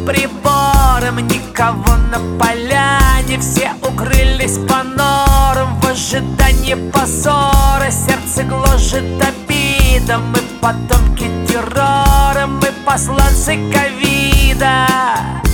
прибором, никого на поляне, все укрылись по норам в ожидании позора. Сердце гложет обида, мы потомки террора, мы посланцы ковида.